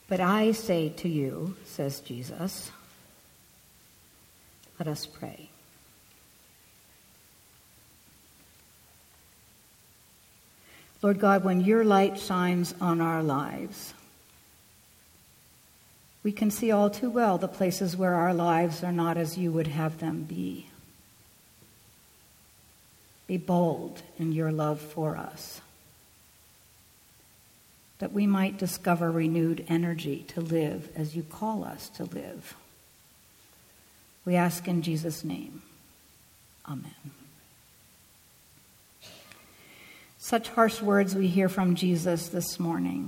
But I say to you, says Jesus, let us pray. Lord God, when your light shines on our lives, we can see all too well the places where our lives are not as you would have them be. Be bold in your love for us, that we might discover renewed energy to live as you call us to live. We ask in Jesus' name. Amen. Such harsh words we hear from Jesus this morning.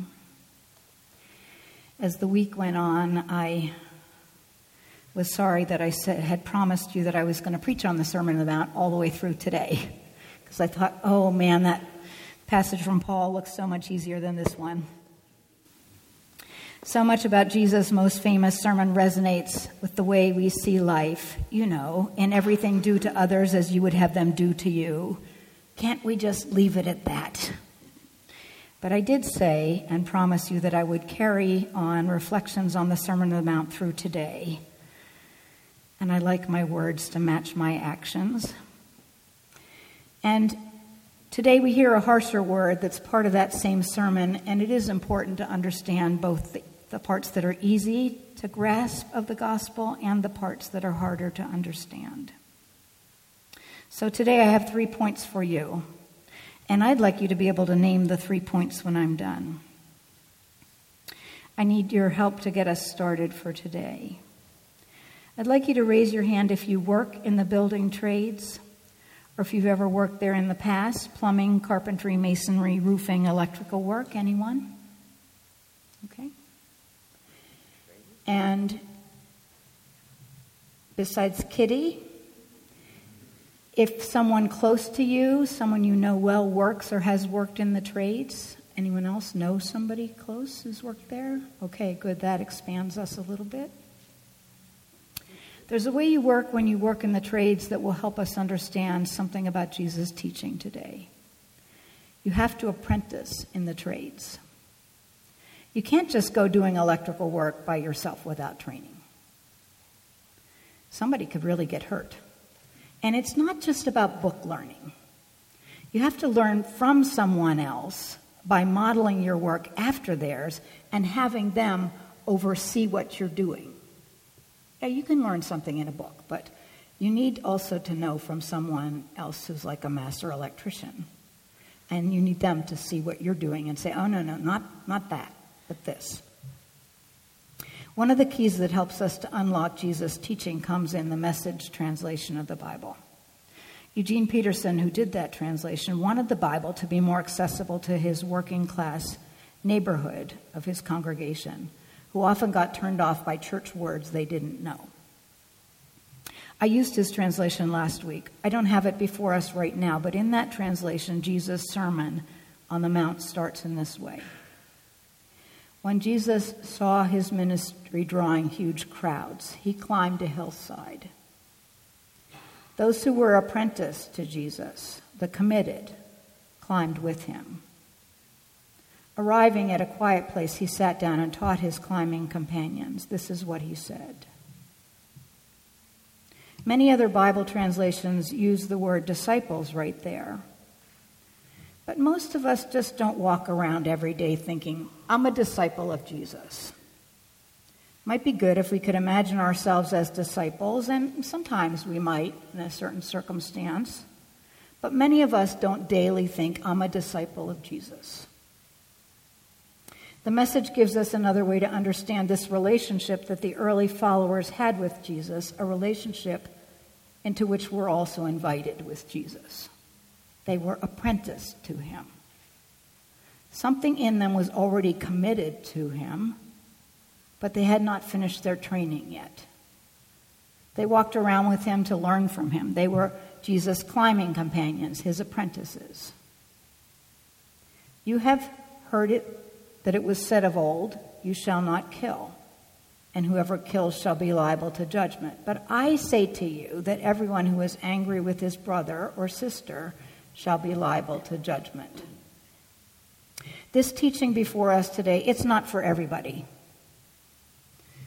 As the week went on, I was sorry that I had promised you that I was going to preach on the Sermon on the Mount all the way through today. Because I thought, oh man, that passage from Paul looks so much easier than this one. So much about Jesus' most famous sermon resonates with the way we see life, in everything do to others as you would have them do to you. Can't we just leave it at that? But I did say and promise you that I would carry on reflections on the Sermon on the Mount through today. And I like my words to match my actions. And today we hear a harsher word that's part of that same sermon, and it is important to understand both the parts that are easy to grasp of the gospel and the parts that are harder to understand. So today I have 3 points for you, and I'd like you to be able to name the 3 points when I'm done. I need your help to get us started for today. I'd like you to raise your hand if you work in the building trades, or if you've ever worked there in the past, plumbing, carpentry, masonry, roofing, electrical work. Anyone? Okay. And besides Kitty, if someone close to you, someone you know well, works or has worked in the trades, anyone else know somebody close who's worked there? Okay, good. That expands us a little bit. There's a way you work when you work in the trades that will help us understand something about Jesus' teaching today. You have to apprentice in the trades. You can't just go doing electrical work by yourself without training. Somebody could really get hurt. And it's not just about book learning. You have to learn from someone else by modeling your work after theirs and having them oversee what you're doing. Yeah, you can learn something in a book, but you need also to know from someone else who's like a master electrician. And you need them to see what you're doing and say, oh, no, not that, but this. One of the keys that helps us to unlock Jesus' teaching comes in the Message translation of the Bible. Eugene Peterson, who did that translation, wanted the Bible to be more accessible to his working class neighborhood of his congregation, who often got turned off by church words they didn't know. I used his translation last week. I don't have it before us right now, but in that translation, Jesus' Sermon on the Mount starts in this way. When Jesus saw his ministry drawing huge crowds, he climbed a hillside. Those who were apprenticed to Jesus, the committed, climbed with him. Arriving at a quiet place, he sat down and taught his climbing companions. This is what he said. Many other Bible translations use the word disciples right there. But most of us just don't walk around every day thinking, I'm a disciple of Jesus. Might be good if we could imagine ourselves as disciples, and sometimes we might in a certain circumstance. But many of us don't daily think, I'm a disciple of Jesus. The Message gives us another way to understand this relationship that the early followers had with Jesus, a relationship into which we're also invited with Jesus. They were apprenticed to him. Something in them was already committed to him, but they had not finished their training yet. They walked around with him to learn from him. They were Jesus' climbing companions, his apprentices. You have heard it that it was said of old, you shall not kill, and whoever kills shall be liable to judgment. But I say to you that everyone who is angry with his brother or sister shall be liable to judgment. This teaching before us today, it's not for everybody.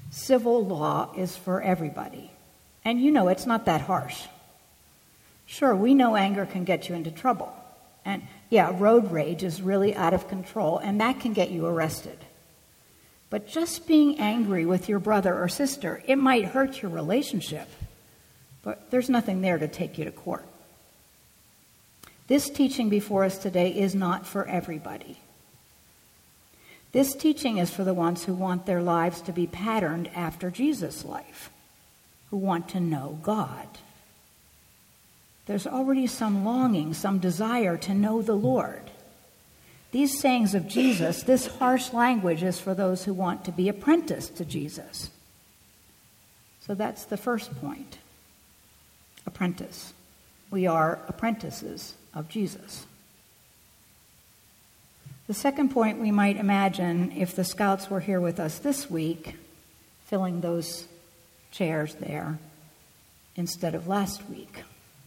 Civil law is for everybody. And you know it's not that harsh. Sure, we know anger can get you into trouble. And yeah, road rage is really out of control, and that can get you arrested. But just being angry with your brother or sister, it might hurt your relationship, but there's nothing there to take you to court. This teaching before us today is not for everybody. This teaching is for the ones who want their lives to be patterned after Jesus' life, who want to know God. There's already some longing, some desire to know the Lord. These sayings of Jesus, this harsh language, is for those who want to be apprenticed to Jesus. So that's the first point. Apprentice. We are apprentices of Jesus. The second point we might imagine if the scouts were here with us this week, filling those chairs there instead of last week.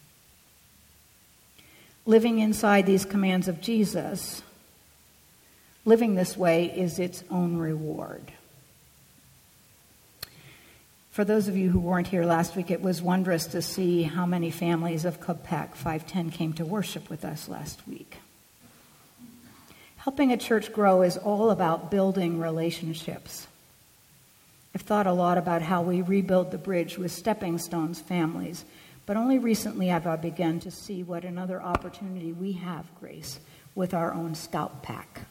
Living inside these commands of Jesus, living this way is its own reward. For those of you who weren't here last week, it was wondrous to see how many families of Club Pac 510 came to worship with us last week. Helping a church grow is all about building relationships. I've thought a lot about how we rebuild the bridge with Stepping Stones families, but only recently have I begun to see what another opportunity we have, Grace, with our own Scout Pack.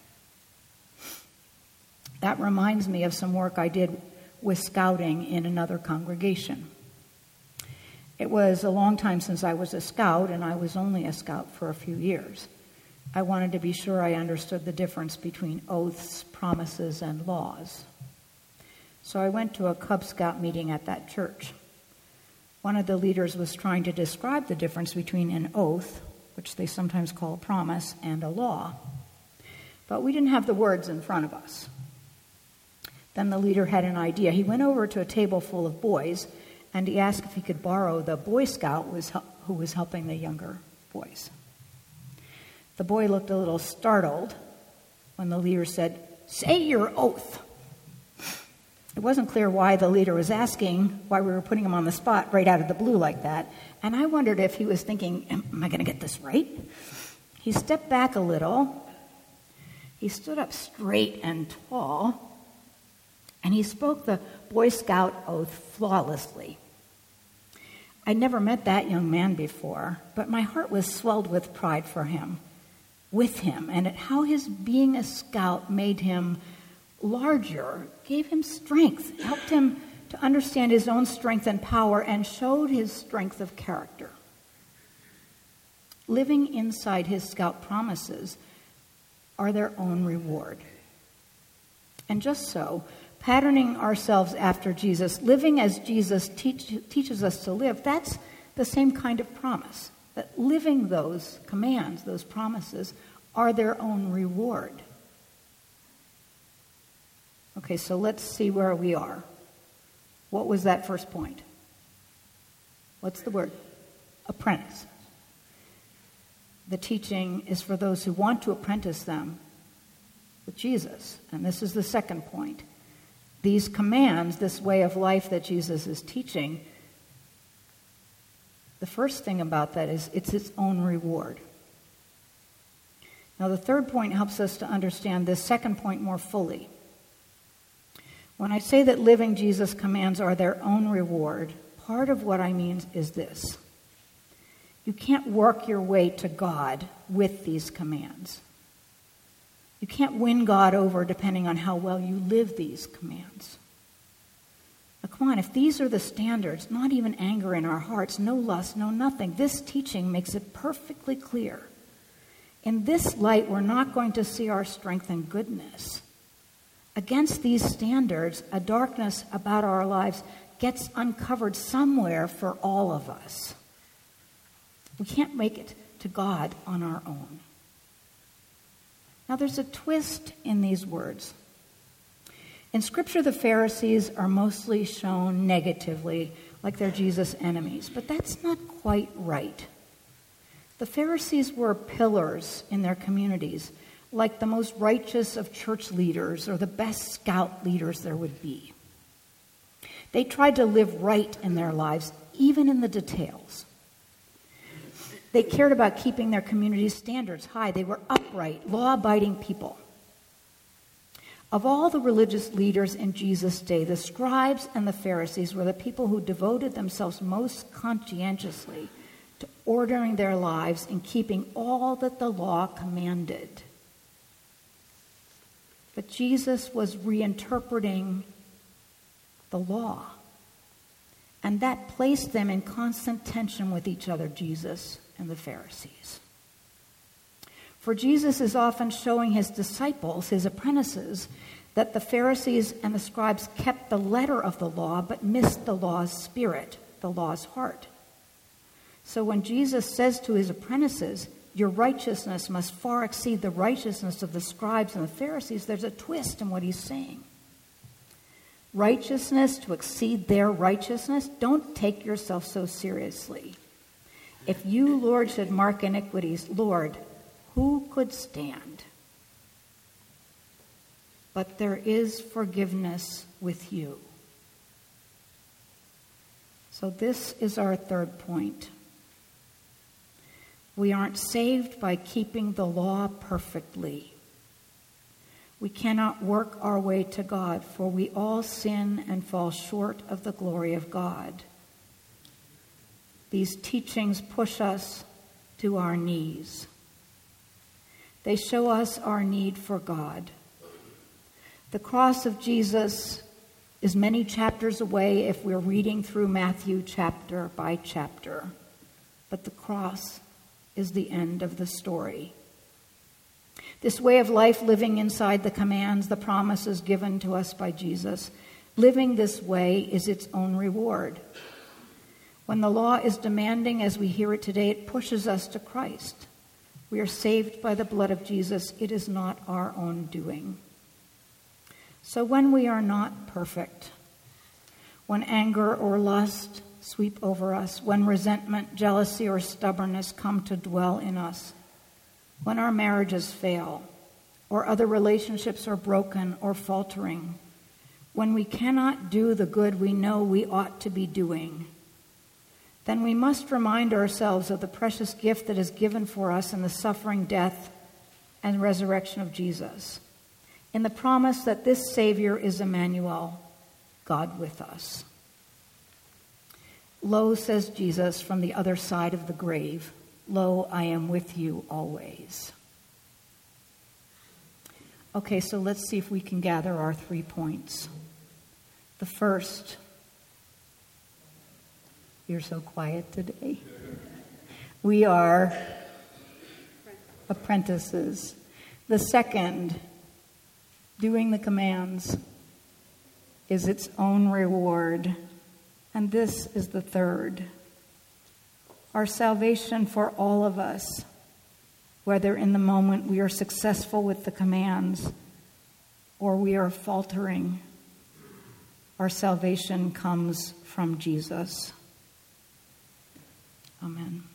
That reminds me of some work I did with scouting in another congregation. It was a long time since I was a scout, and I was only a scout for a few years. I wanted to be sure I understood the difference between oaths, promises, and laws. So I went to a Cub Scout meeting at that church. One of the leaders was trying to describe the difference between an oath, which they sometimes call a promise, and a law. But we didn't have the words in front of us. Then the leader had an idea. He went over to a table full of boys, and he asked if he could borrow the Boy Scout who was helping the younger boys. The boy looked a little startled when the leader said, "Say your oath." It wasn't clear why the leader was asking, why we were putting him on the spot right out of the blue like that. And I wondered if he was thinking, am I going to get this right? He stepped back a little. He stood up straight and tall. And he spoke the Boy Scout oath flawlessly. I'd never met that young man before, but my heart was swelled with pride for him, with him, and at how his being a scout made him larger, gave him strength, helped him to understand his own strength and power, and showed his strength of character. Living inside his scout promises are their own reward. And just so, patterning ourselves after Jesus, living as Jesus teaches us to live, that's the same kind of promise, that living those commands, those promises, are their own reward. Okay, so let's see where we are. What was that first point? What's the word? Apprentice. The teaching is for those who want to apprentice them with Jesus. And this is the second point. These commands, this way of life that Jesus is teaching, the first thing about that is it's its own reward. Now, the third point helps us to understand this second point more fully. When I say that living Jesus' commands are their own reward, part of what I mean is this. You can't work your way to God with these commands. You can't win God over depending on how well you live these commands. Now, come on, if these are the standards, not even anger in our hearts, no lust, no nothing, this teaching makes it perfectly clear. In this light, we're not going to see our strength and goodness. Against these standards, a darkness about our lives gets uncovered somewhere for all of us. We can't make it to God on our own. Now, there's a twist in these words. In Scripture, the Pharisees are mostly shown negatively, like they're Jesus' enemies, but that's not quite right. The Pharisees were pillars in their communities, like the most righteous of church leaders or the best scout leaders there would be. They tried to live right in their lives, even in the details. They cared about keeping their community's standards high. They were upright, law-abiding people. Of all the religious leaders in Jesus' day, the scribes and the Pharisees were the people who devoted themselves most conscientiously to ordering their lives and keeping all that the law commanded. But Jesus was reinterpreting the law, and that placed them in constant tension with each other, Jesus and the Pharisees. For Jesus is often showing his disciples, his apprentices, that the Pharisees and the scribes kept the letter of the law but missed the law's spirit, the law's heart. So when Jesus says to his apprentices, your righteousness must far exceed the righteousness of the scribes and the Pharisees, there's a twist in what he's saying. Righteousness to exceed their righteousness? Don't take yourself so seriously. If you, Lord, should mark iniquities, Lord, who could stand? But there is forgiveness with you. So this is our third point. We aren't saved by keeping the law perfectly. We cannot work our way to God, for we all sin and fall short of the glory of God. These teachings push us to our knees. They show us our need for God. The cross of Jesus is many chapters away if we're reading through Matthew chapter by chapter. But the cross is the end of the story. This way of life, living inside the commands, the promises given to us by Jesus, living this way is its own reward. When the law is demanding as we hear it today, it pushes us to Christ. We are saved by the blood of Jesus. It is not our own doing. So when we are not perfect, when anger or lust sweep over us, when resentment, jealousy, or stubbornness come to dwell in us, when our marriages fail, or other relationships are broken or faltering, when we cannot do the good we know we ought to be doing, then we must remind ourselves of the precious gift that is given for us in the suffering, death, and resurrection of Jesus, in the promise that this Savior is Emmanuel, God with us. Lo, says Jesus from the other side of the grave, lo, I am with you always. Okay, so let's see if we can gather our 3 points. The first, you're so quiet today. We are apprentices. The second, doing the commands is its own reward. And this is the third. Our salvation for all of us, whether in the moment we are successful with the commands or we are faltering, our salvation comes from Jesus. Amen.